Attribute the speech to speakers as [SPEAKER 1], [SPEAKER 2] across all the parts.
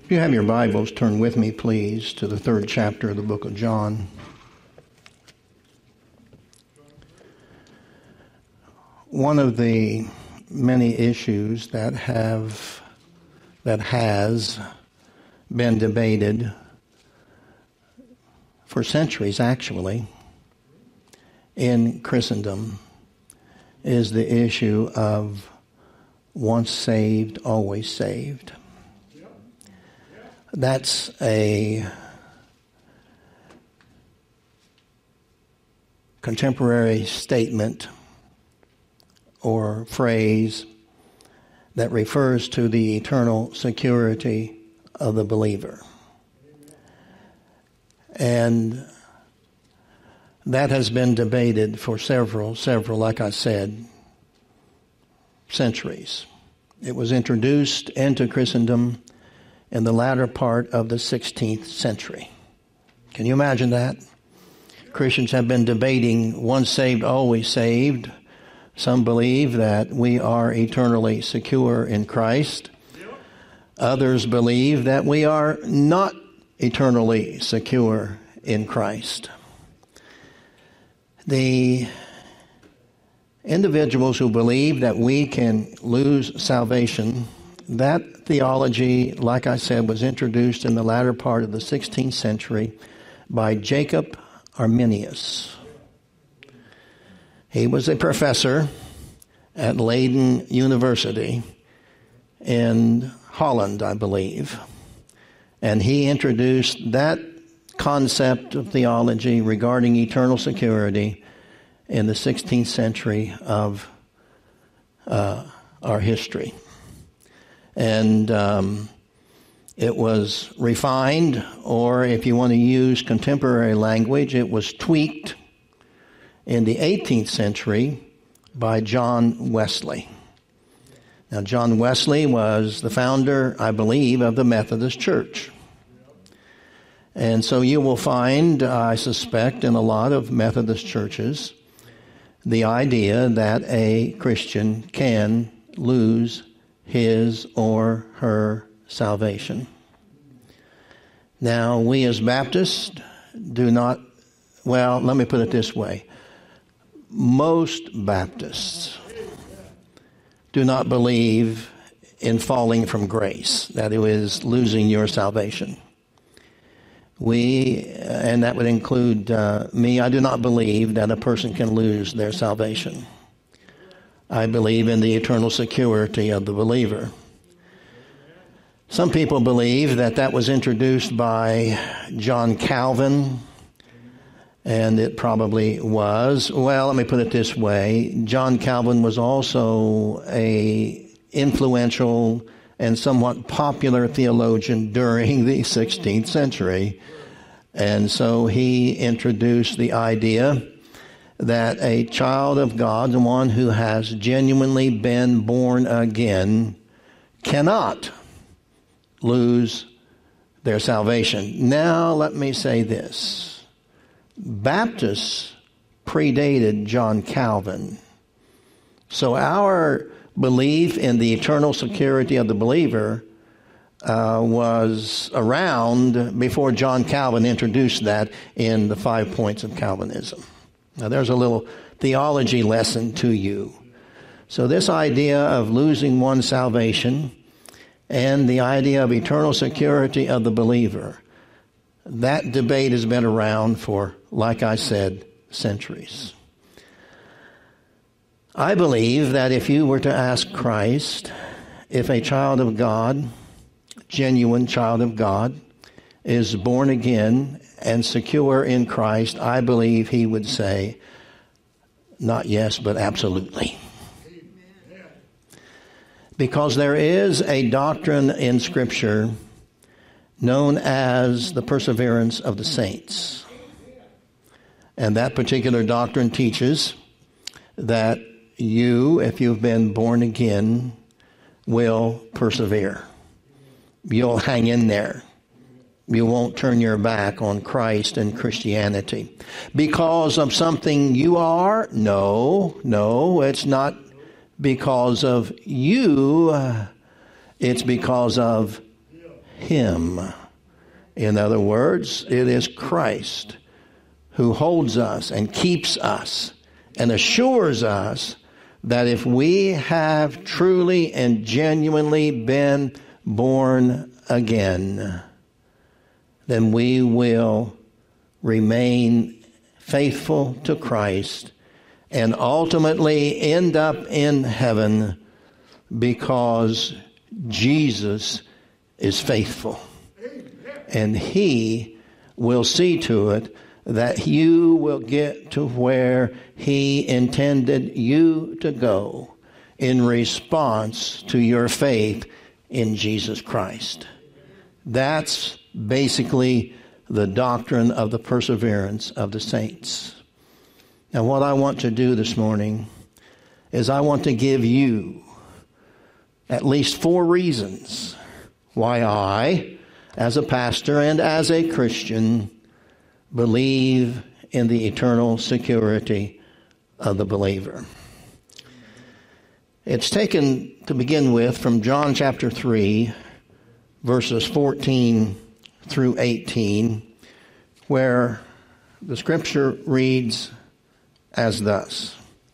[SPEAKER 1] If you have your Bibles, turn with me, please, to the 3rd chapter of the book of John. One of the many issues that has been debated for centuries, actually, in Christendom is the issue of once saved, always saved. That's a contemporary statement or phrase that refers to the eternal security of the believer. And that has been debated for several, like I said, centuries. It was introduced into Christendom in the latter part of the 16th century. Can you imagine that? Christians have been debating once saved, always saved. Some believe that we are eternally secure in Christ. Others believe that we are not eternally secure in Christ. The individuals who believe that we can lose salvation, that theology, like I said, was introduced in the latter part of the 16th century by Jacob Arminius. He was a professor at Leiden University in Holland, I believe. And he introduced that concept of theology regarding eternal security in the 16th century of our history. And it was refined, or if you want to use contemporary language, it was tweaked in the 18th century by John Wesley. Now, John Wesley was the founder, I believe, of the Methodist Church. And so you will find, I suspect, in a lot of Methodist churches, the idea that a Christian can lose his or her salvation. Now, we as Baptists do not, well, let me put it this way. Most Baptists do not believe in falling from grace, that it is losing your salvation. And that would include me, I do not believe that a person can lose their salvation. I believe in the eternal security of the believer. Some people believe that was introduced by John Calvin, and it probably was. Well, let me put it this way. John Calvin was also an influential and somewhat popular theologian during the 16th century. And so he introduced the idea that a child of God, the one who has genuinely been born again, cannot lose their salvation. Now, let me say this. Baptists predated John Calvin. So our belief in the eternal security of the believer was around before John Calvin introduced that in the 5 points of Calvinism. Now, there's a little theology lesson to you. So this idea of losing one's salvation and the idea of eternal security of the believer, that debate has been around for, like I said, centuries. I believe that if you were to ask Christ if a child of God, genuine child of God, is born again and secure in Christ, I believe he would say, not yes, but absolutely. Because there is a doctrine in Scripture known as the perseverance of the saints. And that particular doctrine teaches that you, if you've been born again, will persevere. You'll hang in there. You won't turn your back on Christ and Christianity. Because of something you are? No, it's not because of you. It's because of him. In other words, it is Christ who holds us and keeps us and assures us that if we have truly and genuinely been born again, then we will remain faithful to Christ and ultimately end up in heaven because Jesus is faithful. And he will see to it that you will get to where he intended you to go in response to your faith in Jesus Christ. That's basically the doctrine of the perseverance of the saints. Now, what I want to do this morning is I want to give you at least 4 reasons why I, as a pastor and as a Christian, believe in the eternal security of the believer. It's taken to begin with from John chapter 3, verses 14 through 18, where the scripture reads as thus: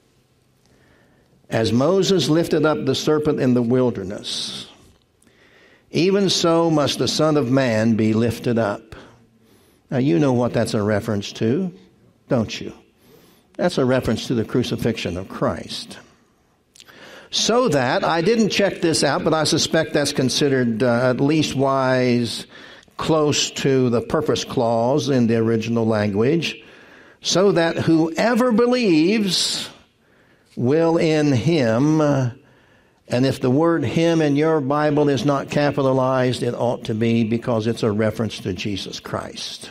[SPEAKER 1] As Moses lifted up the serpent in the wilderness, even so must the Son of Man be lifted up. Now you know what that's a reference to, don't you? That's a reference to the crucifixion of Christ. So that, I didn't check this out, but I suspect that's considered at least wise, close to the purpose clause in the original language, so that whoever believes will in him, and if the word him in your Bible is not capitalized, it ought to be, because it's a reference to Jesus Christ.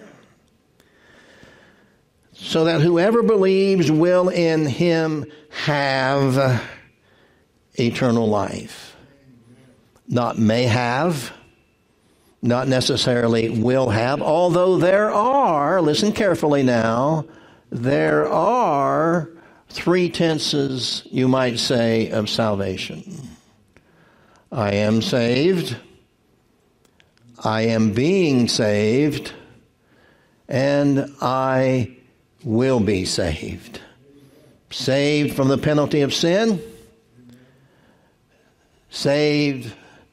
[SPEAKER 1] So that whoever believes will in him have eternal life. Not may have, not necessarily will have, although there are, listen carefully now, there are 3 tenses, you might say, of salvation. I am saved, I am being saved, and I will be saved. Saved from the penalty of sin, saved,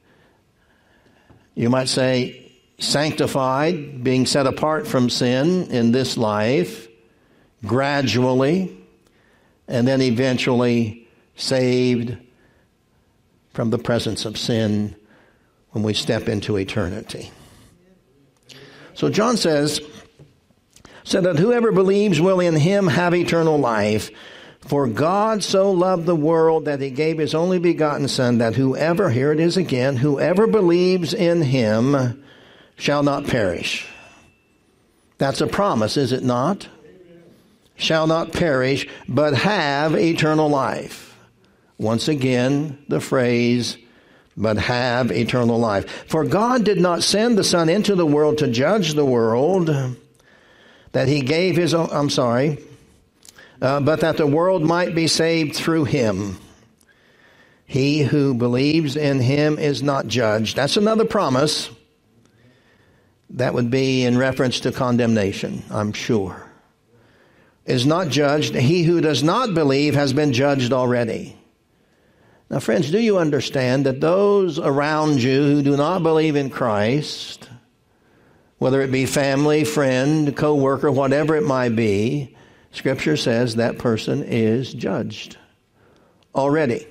[SPEAKER 1] you might say, sanctified, being set apart from sin in this life, gradually, and then eventually saved from the presence of sin when we step into eternity. So John says, so that whoever believes will in him have eternal life. For God so loved the world that he gave his only begotten Son, that whoever, here it is again, whoever believes in him shall not perish. That's a promise, is it not? Shall not perish, but have eternal life. Once again, the phrase, but have eternal life. For God did not send the Son into the world to judge the world, that he gave his own, but that the world might be saved through him. He who believes in him is not judged. That's another promise. That would be in reference to condemnation, I'm sure. Is not judged. He who does not believe has been judged already. Now, friends, do you understand that those around you who do not believe in Christ, whether it be family, friend, co-worker, whatever it might be, Scripture says that person is judged already,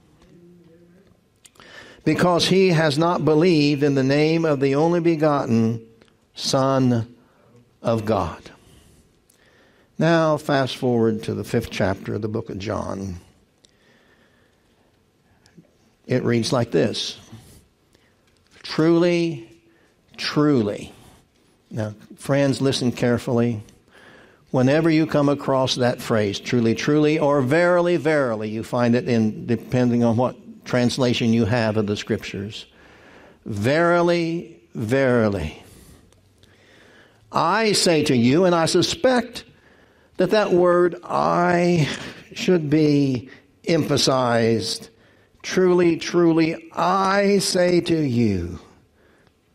[SPEAKER 1] because he has not believed in the name of the only begotten Son of God. Now, fast forward to the 5th chapter of the book of John. It reads like this: Truly, truly. Now, friends, listen carefully. Whenever you come across that phrase, truly, truly, or verily, verily, you find it in, depending on what translation you have of the Scriptures. Verily, verily. I say to you, and I suspect that word I should be emphasized. Truly, truly, I say to you.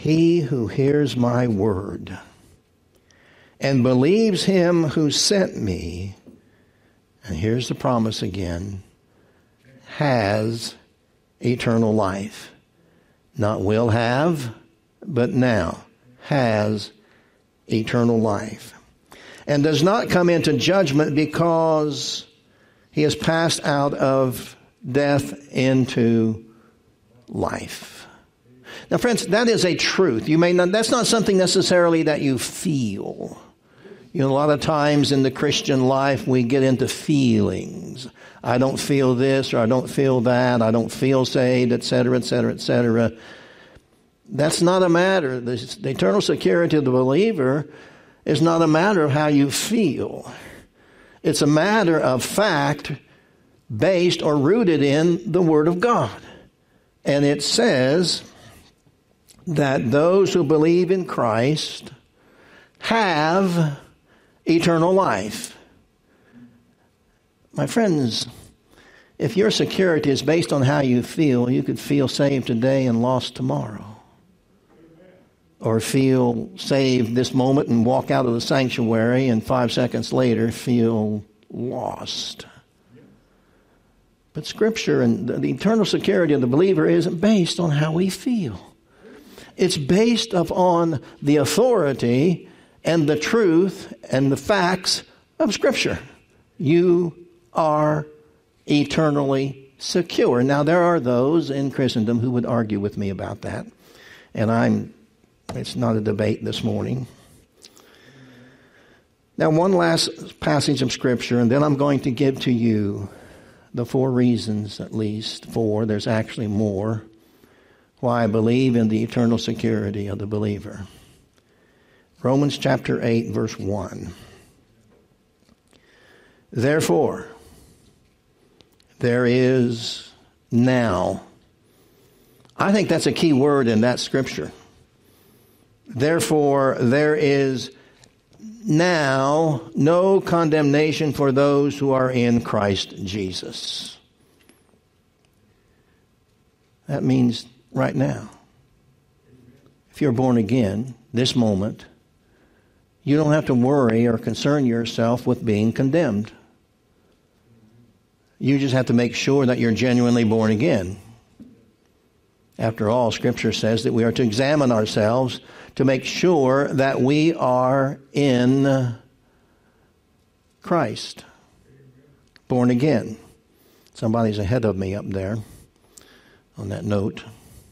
[SPEAKER 1] He who hears my word and believes him who sent me, and here's the promise again, has eternal life. Not will have, but now has eternal life. And does not come into judgment because he has passed out of death into life. Now, friends, that is a truth. That's not something necessarily that you feel. A lot of times in the Christian life, we get into feelings. I don't feel this, or I don't feel that. I don't feel saved, etc., etc., etc. That's not a matter. The eternal security of the believer is not a matter of how you feel. It's a matter of fact based or rooted in the Word of God. And it says that those who believe in Christ have eternal life. My friends, if your security is based on how you feel, you could feel saved today and lost tomorrow. Or feel saved this moment and walk out of the sanctuary and 5 seconds later feel lost. But Scripture and the eternal security of the believer isn't based on how we feel. It's based upon the authority and the truth and the facts of Scripture. You are eternally secure. Now, there are those in Christendom who would argue with me about that. And it's not a debate this morning. Now, one last passage of Scripture, and then I'm going to give to you the 4 reasons, at least 4, there's actually more, why I believe in the eternal security of the believer. Romans chapter 8, verse 1. Therefore, there is now. I think that's a key word in that Scripture. Therefore, there is now no condemnation for those who are in Christ Jesus. That means right now. If you're born again, this moment, you don't have to worry or concern yourself with being condemned. You just have to make sure that you're genuinely born again. After all, Scripture says that we are to examine ourselves to make sure that we are in Christ, born again. Somebody's ahead of me up there on that note.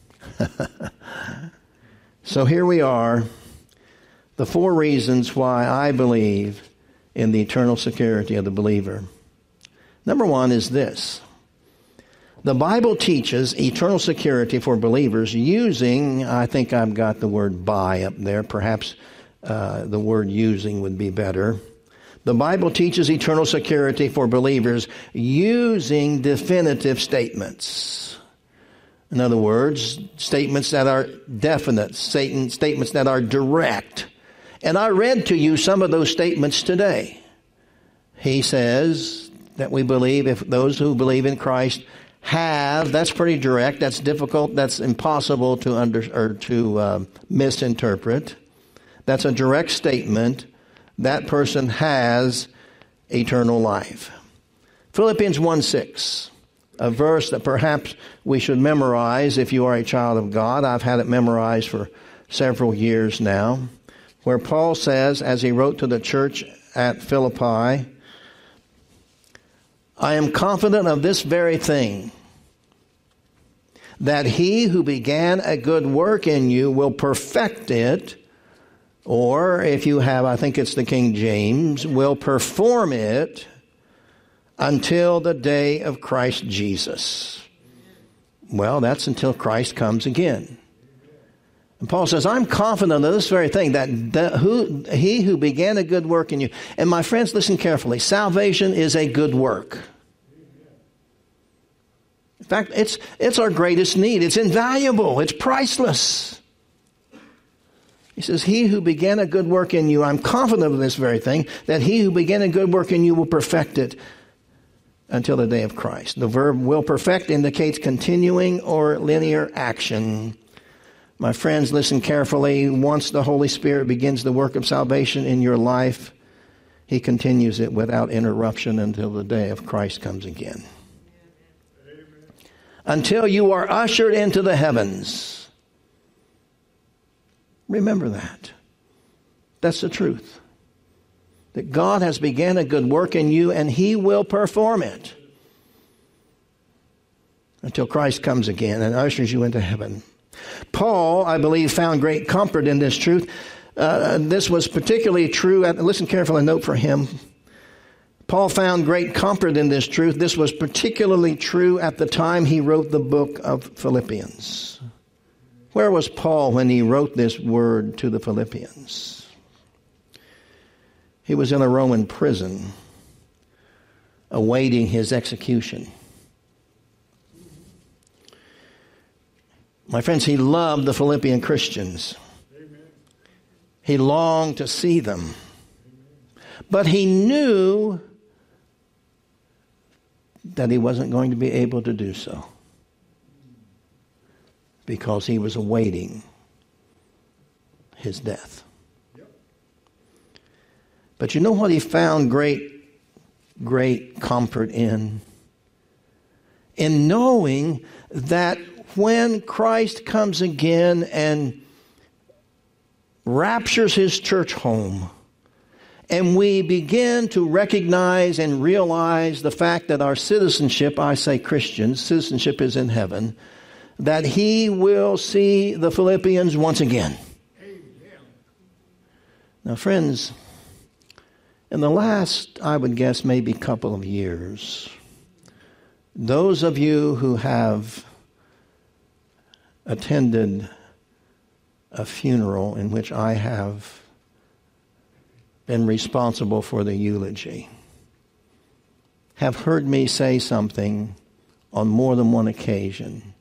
[SPEAKER 1] So here we are, the 4 reasons why I believe in the eternal security of the believer. Number 1 is this. The Bible teaches eternal security for believers using, I think I've got the word by up there. Perhaps the word using would be better. The Bible teaches eternal security for believers using definitive statements. In other words, statements that are definite, statements that are direct. And I read to you some of those statements today. He says that we believe, if those who believe in Christ have, that's pretty direct, that's difficult, that's impossible to misinterpret. That's a direct statement. That person has eternal life. Philippians 1:6, a verse that perhaps we should memorize if you are a child of God. I've had it memorized for several years now, where Paul says, as he wrote to the church at Philippi, I am confident of this very thing, that he who began a good work in you will perfect it, or if you have, I think it's the King James, will perform it until the day of Christ Jesus. Well, that's until Christ comes again. And Paul says, I'm confident of this very thing, that he who began a good work in you. And my friends, listen carefully. Salvation is a good work. In fact, it's our greatest need. It's invaluable. It's priceless. He says, he who began a good work in you, I'm confident of this very thing, that he who began a good work in you will perfect it until the day of Christ. The verb will perfect indicates continuing or linear action. My friends, listen carefully. Once the Holy Spirit begins the work of salvation in your life, He continues it without interruption until the day of Christ comes again. Amen. Until you are ushered into the heavens. Remember that. That's the truth. That God has begun a good work in you and He will perform it. Until Christ comes again and ushers you into heaven. Paul, I believe, found great comfort in this truth. This was particularly true. Listen carefully, a note for him. Paul found great comfort in this truth. This was particularly true at the time he wrote the book of Philippians. Where was Paul when he wrote this word to the Philippians? He was in a Roman prison, awaiting his execution. My friends, he loved the Philippian Christians. Amen. He longed to see them. Amen. But he knew that he wasn't going to be able to do so because he was awaiting his death. Yep. But you know what he found great comfort in? In knowing that when Christ comes again and raptures His church home, and we begin to recognize and realize the fact that our citizenship, I say Christians, citizenship is in heaven, that He will see the Philippians once again. Amen. Now, friends, in the last, I would guess, maybe couple of years, those of you who have attended a funeral in which I have been responsible for the eulogy have heard me say something on more than one occasion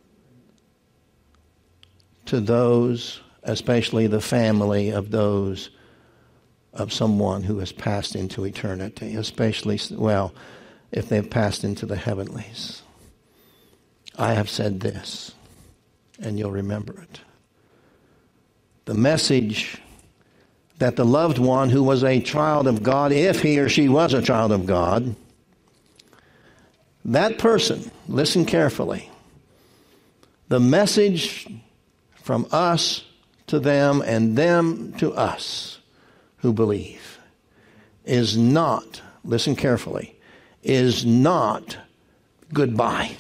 [SPEAKER 1] to those, especially the family of those of someone who has passed into eternity, especially, well, if they've passed into the heavenlies. I have said this, and you'll remember it. The message that the loved one who was a child of God, if he or she was a child of God, that person, listen carefully, the message from us to them and them to us who believe is not, listen carefully, is not goodbye.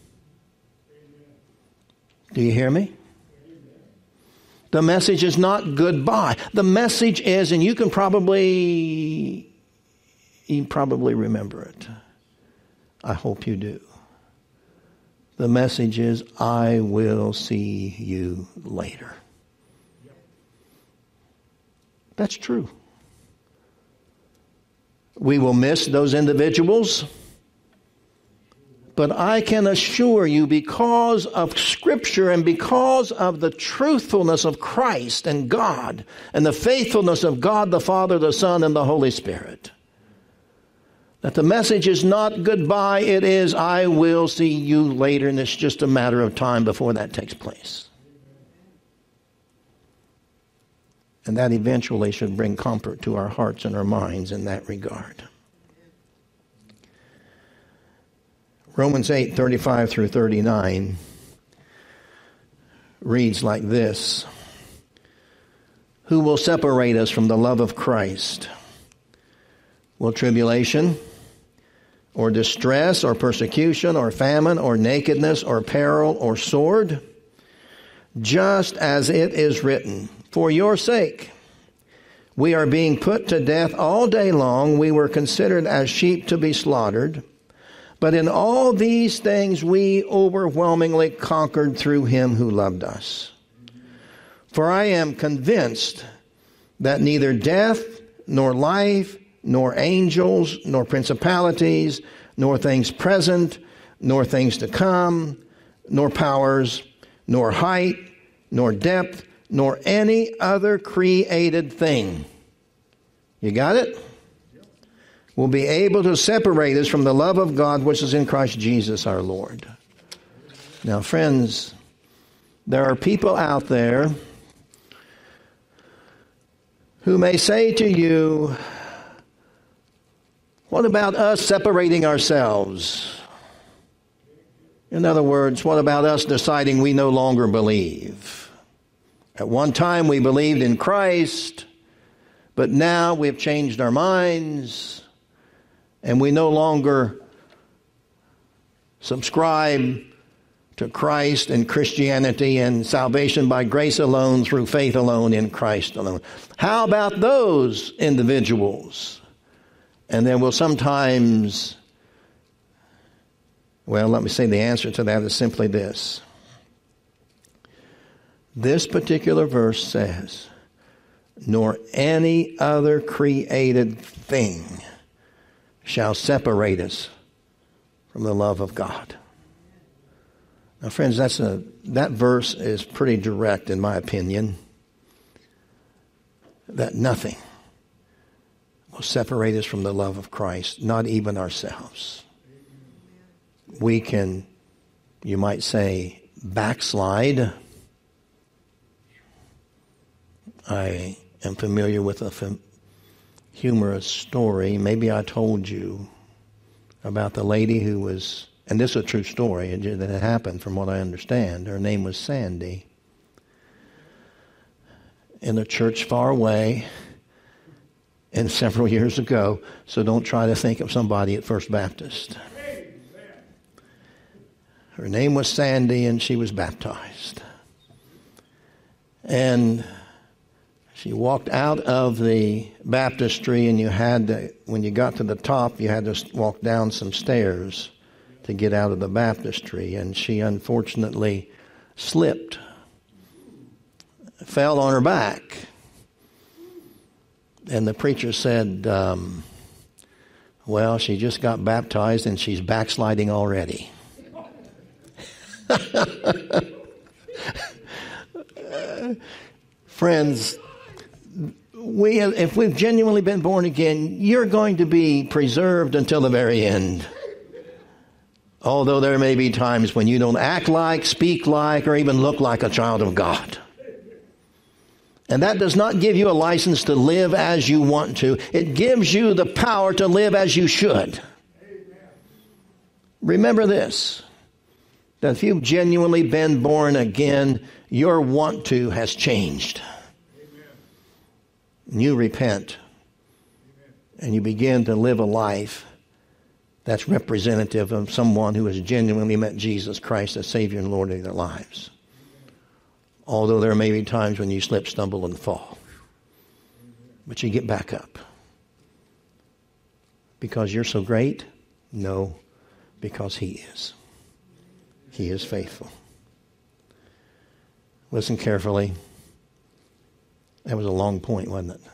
[SPEAKER 1] Do you hear me? The message is not goodbye. The message is, and you can probably remember it. I hope you do. The message is, I will see you later. That's true. We will miss those individuals. But I can assure you, because of Scripture and because of the truthfulness of Christ and God and the faithfulness of God the Father, the Son, and the Holy Spirit, that the message is not goodbye, it is I will see you later, and it's just a matter of time before that takes place. And that eventually should bring comfort to our hearts and our minds in that regard. Romans 8:35 through 39 reads like this: Who will separate us from the love of Christ? Will tribulation, or distress, or persecution, or famine, or nakedness, or peril, or sword? Just as it is written, for your sake we are being put to death all day long. We were considered as sheep to be slaughtered. But in all these things we overwhelmingly conquered through Him who loved us. For I am convinced that neither death, nor life, nor angels, nor principalities, nor things present, nor things to come, nor powers, nor height, nor depth, nor any other created thing. You got it? Will be able to separate us from the love of God which is in Christ Jesus our Lord. Now, friends, There are people out there who may say to you, what about us separating ourselves? In other words, what about us deciding we no longer believe? At one time we believed in Christ, but now we've changed our minds and we no longer subscribe to Christ and Christianity and salvation by grace alone, through faith alone, in Christ alone. How about those individuals? And then we'll sometimes, well, let me say the answer to that is simply this. This particular verse says, nor any other created thing shall separate us from the love of God. Now, friends, that verse is pretty direct, in my opinion, that nothing will separate us from the love of Christ, not even ourselves. We can, you might say, backslide. I am familiar with a humorous story. Maybe I told you about the lady who was, and this is a true story that had happened from what I understand. Her name was Sandy. In a church far away, and several years ago, so don't try to think of somebody at First Baptist. Her name was Sandy, and she was baptized. And she walked out of the baptistry, and when you got to the top, you had to walk down some stairs to get out of the baptistry. And she unfortunately slipped, fell on her back. And the preacher said, well, she just got baptized and she's backsliding already. Friends, if we've genuinely been born again, you're going to be preserved until the very end. Although there may be times when you don't act like, speak like, or even look like a child of God. And that does not give you a license to live as you want to. It gives you the power to live as you should. Remember this, that if you've genuinely been born again, your want to has changed. And you repent. And you begin to live a life that's representative of someone who has genuinely met Jesus Christ as Savior and Lord of their lives. Although there may be times when you slip, stumble, and fall. But you get back up. Because you're so great? No, because He is. He is faithful. Listen carefully. That was a long point, wasn't it?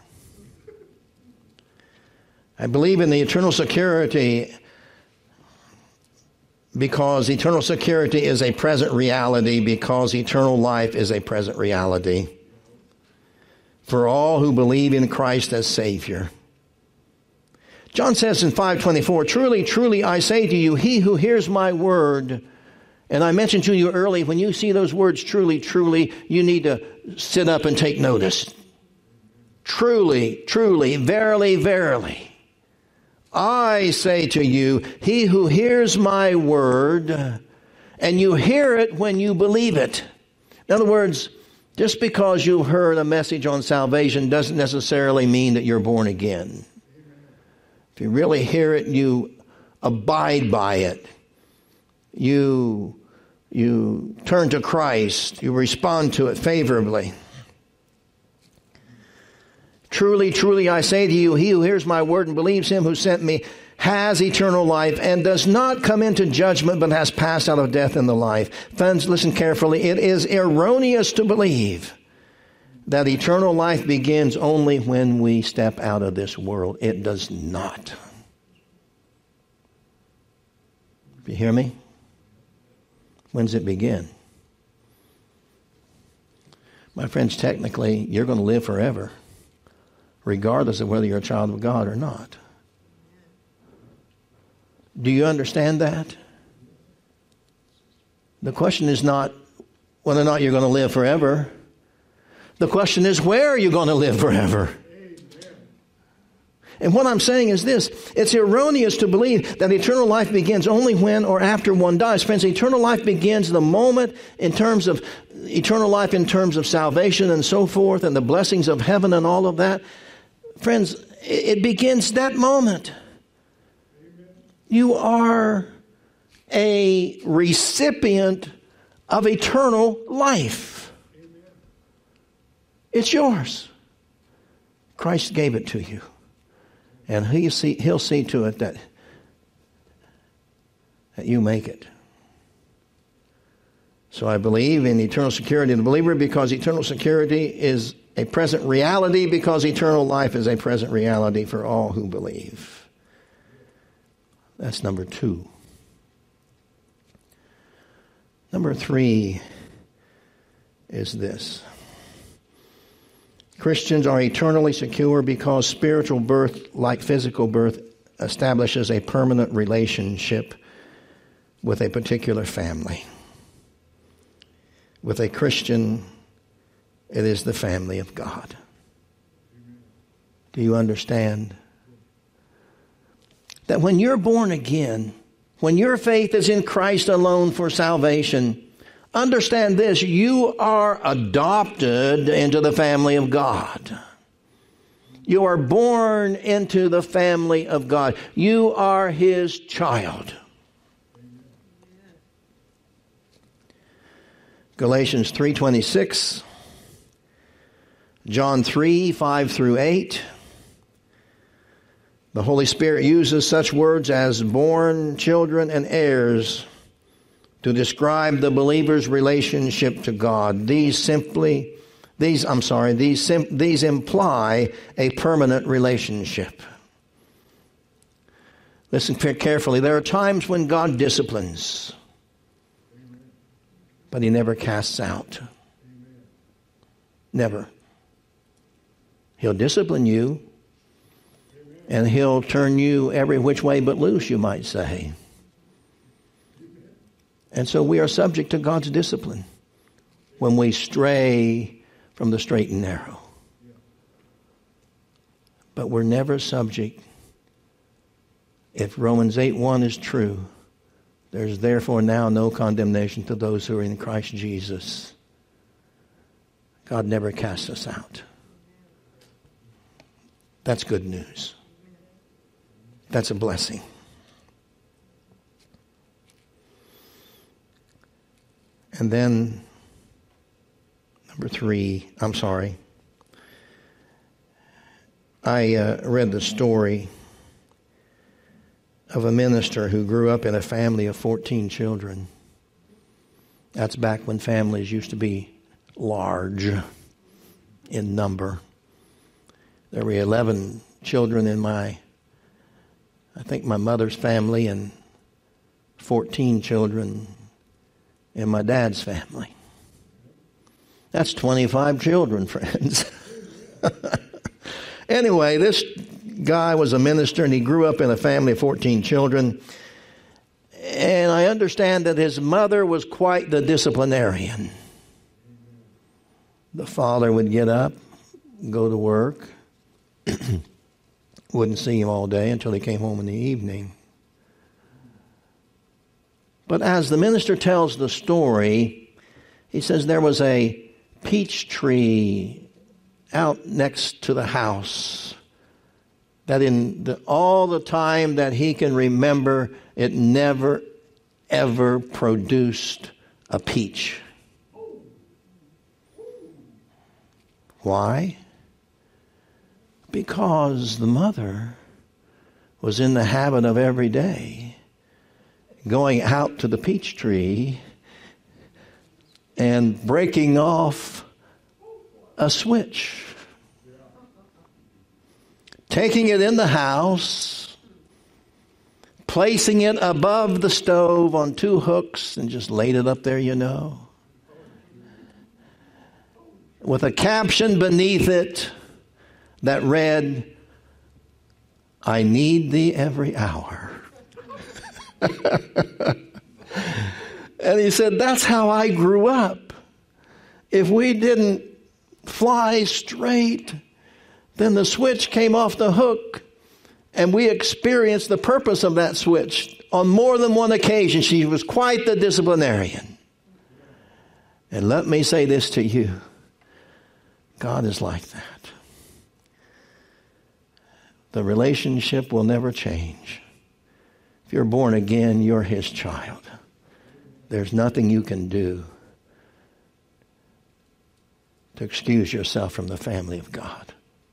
[SPEAKER 1] I believe in the eternal security because eternal security is a present reality, because eternal life is a present reality for all who believe in Christ as Savior. John says in 5:24, truly, truly, I say to you, he who hears my word, and I mentioned to you earlier, when you see those words, truly, truly, you need to sit up and take notice. Truly, truly, verily, verily. I say to you, he who hears my word, and you hear it when you believe it. In other words, just because you heard a message on salvation doesn't necessarily mean that you're born again. If you really hear it, you abide by it. You turn to Christ. You respond to it favorably. Truly, truly, I say to you, he who hears my word and believes him who sent me has eternal life and does not come into judgment, but has passed out of death into life. Friends, listen carefully. It is erroneous to believe that eternal life begins only when we step out of this world. It does not. You hear me? When does it begin? My friends, technically, you're going to live forever, regardless of whether you're a child of God or not. Do you understand that? The question is not whether or not you're going to live forever. The question is, where are you going to live forever? And what I'm saying is this: it's erroneous to believe that eternal life begins only when or after one dies. Friends, eternal life begins the moment in terms of eternal life, in terms of salvation and so forth, and the blessings of heaven and all of that. Friends, it begins that moment. You are a recipient of eternal life. It's yours. Christ gave it to you. And he'll see to it that you make it. So I believe in eternal security of the believer, because eternal security is a present reality, because eternal life is a present reality for all who believe. That's number 2. Number 3 is this: Christians are eternally secure because spiritual birth, like physical birth, establishes a permanent relationship with a particular family. With a Christian, it is the family of God. Do you understand? That when you're born again, when your faith is in Christ alone for salvation, understand this: you are adopted into the family of God. You are born into the family of God. You are His child. Galatians 3:26, John 3:5 through 8. The Holy Spirit uses such words as born children and heirs to describe the believer's relationship to God. These imply a permanent relationship. Listen carefully. There are times when God disciplines, but He never casts out. Never. He'll discipline you, and He'll turn you every which way but loose, you might say. And so we are subject to God's discipline when we stray from the straight and narrow. But we're never subject. If Romans 8:1 is true, there's therefore now no condemnation to those who are in Christ Jesus. God never casts us out. That's good news. That's a blessing. And then, number 3, I read the story of a minister who grew up in a family of 14 children. That's back when families used to be large in number. There were 11 children in my mother's family, and 14 children in my dad's family. That's 25 children, friends. Anyway, this guy was a minister, and he grew up in a family of 14 children. And I understand that his mother was quite the disciplinarian. The father would get up, go to work, wouldn't see him all day until he came home in the evening. But as the minister tells the story, he says there was a peach tree out next to the house that all the time that he can remember, it never, ever produced a peach. Why? Because the mother was in the habit of every day going out to the peach tree and breaking off a switch, taking it in the house, placing it above the stove on 2 hooks, and just laid it up there, with a caption beneath it that read, "I need thee every hour." And he said, that's how I grew up. If we didn't fly straight, then the switch came off the hook, and we experienced the purpose of that switch on more than one occasion. She was quite the disciplinarian. And let me say this to you. God is like that. The relationship will never change. If you're born again, you're his child. There's nothing you can do to excuse yourself from the family of God.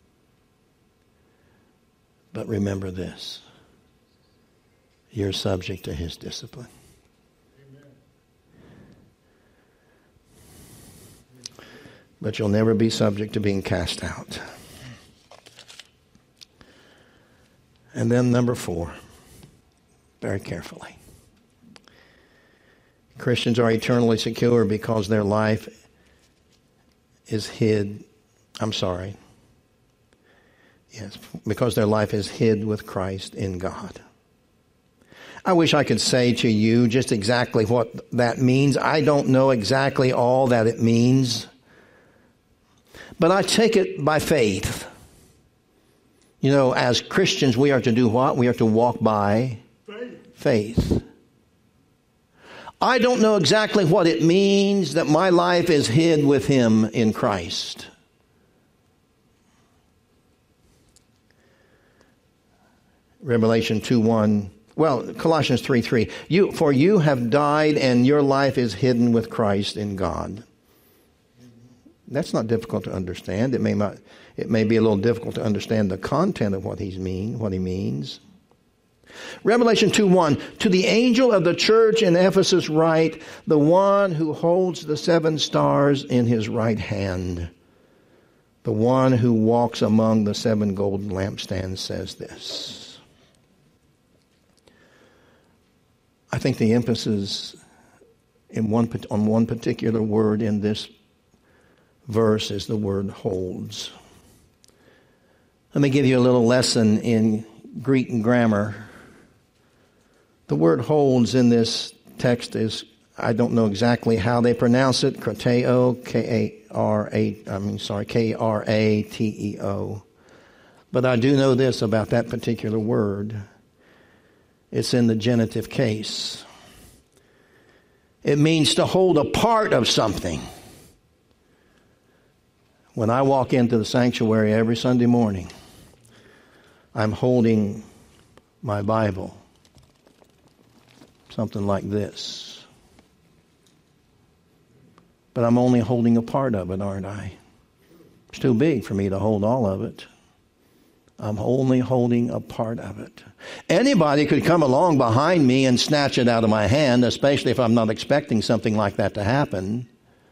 [SPEAKER 1] But remember this. You're subject to his discipline. Amen. But you'll never be subject to being cast out. And then number 4, very carefully. Christians are eternally secure because their life is hid. Because their life is hid with Christ in God. I wish I could say to you just exactly what that means. I don't know exactly all that it means. But I take it by faith. You know, as Christians, we are to do what? We are to walk by faith. I don't know exactly what it means that my life is hid with him in Christ. Revelation 2:1. Well, Colossians 3:3. For you have died and your life is hidden with Christ in God. That's not difficult to understand. It may be a little difficult to understand the content of what he means. Revelation 2:1. To the angel of the church in Ephesus write, the one who holds the 7 stars in his right hand, the one who walks among the 7 golden lampstands says this. I think the emphasis on one particular word in this verse is the word holds. Let me give you a little lesson in Greek and grammar. The word holds in this text is, I don't know exactly how they pronounce it, krateo, K-R-A-T-E-O. But I do know this about that particular word. It's in the genitive case. It means to hold a part of something. When I walk into the sanctuary every Sunday morning, I'm holding my Bible. Something like this. But I'm only holding a part of it, aren't I? It's too big for me to hold all of it. I'm only holding a part of it. Anybody could come along behind me and snatch it out of my hand, especially if I'm not expecting something like that to happen.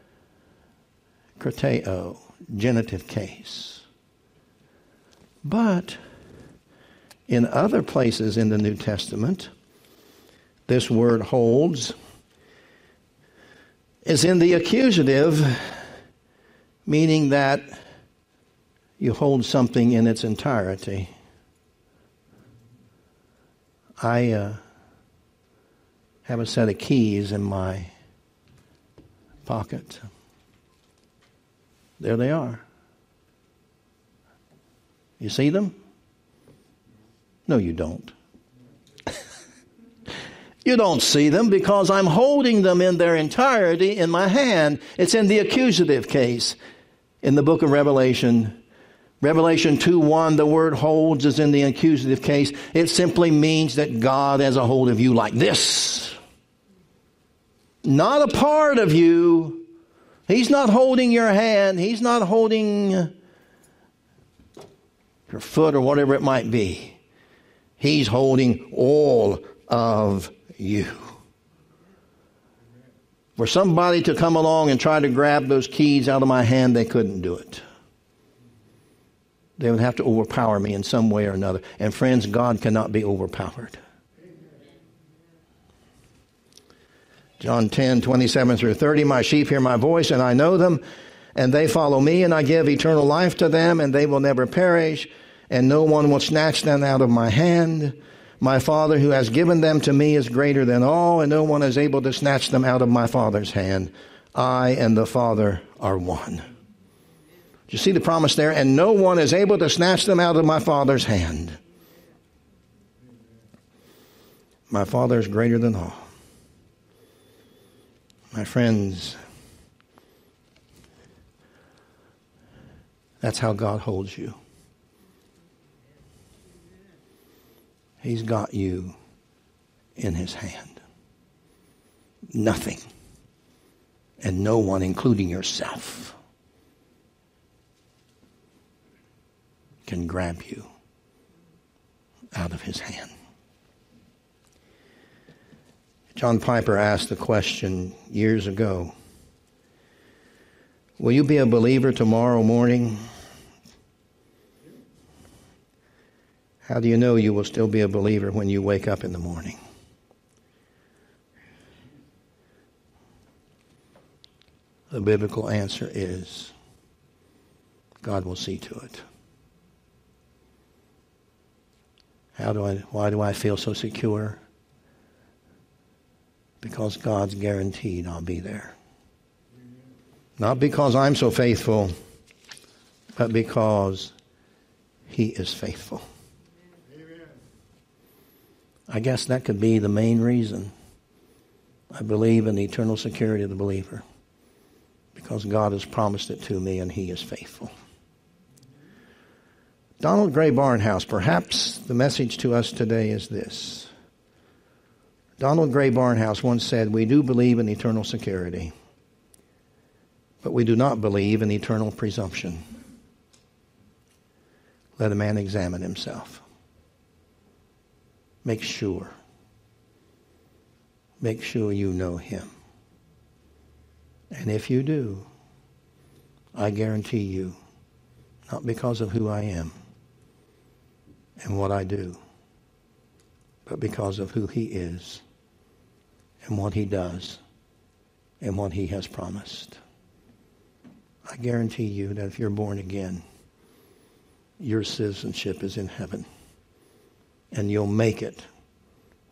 [SPEAKER 1] Krateo, genitive case. But in other places in the New Testament, this word holds is in the accusative, meaning that you hold something in its entirety. I have a set of keys in my pocket. There they are. You see them? No, you don't. You don't see them because I'm holding them in their entirety in my hand. It's in the accusative case in the book of Revelation. Revelation 2:1, the word holds is in the accusative case. It simply means that God has a hold of you like this. Not a part of you. He's not holding your hand. He's not holding your foot or whatever it might be. He's holding all of you. For somebody to come along and try to grab those keys out of my hand, they couldn't do it. They would have to overpower me in some way or another. And friends, God cannot be overpowered. John 10:27-30, my sheep hear my voice, and I know them, and they follow me, and I give eternal life to them, and they will never perish, and no one will snatch them out of my hand. My Father who has given them to me is greater than all, and no one is able to snatch them out of my Father's hand. I and the Father are one. Do you see the promise there? And no one is able to snatch them out of my Father's hand. My Father is greater than all. My friends, that's how God holds you. He's got you in his hand. Nothing and no one, including yourself, can grab you out of his hand. John Piper asked the question years ago, will you be a believer tomorrow morning? How do you know you will still be a believer when you wake up in the morning? The biblical answer is God will see to it. Why do I feel so secure? Because God's guaranteed I'll be there. Not because I'm so faithful, but because he is faithful. I guess that could be the main reason I believe in the eternal security of the believer. Because God has promised it to me and he is faithful. Donald Gray Barnhouse, perhaps the message to us today is this. Donald Gray Barnhouse once said, we do believe in eternal security, but we do not believe in eternal presumption. Let a man examine himself. Make sure you know him. And if you do, I guarantee you, not because of who I am and what I do, but because of who he is and what he does and what he has promised. I guarantee you that if you're born again, your citizenship is in heaven. And you'll make it,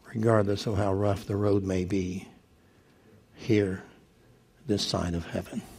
[SPEAKER 1] regardless of how rough the road may be, here, this side of heaven.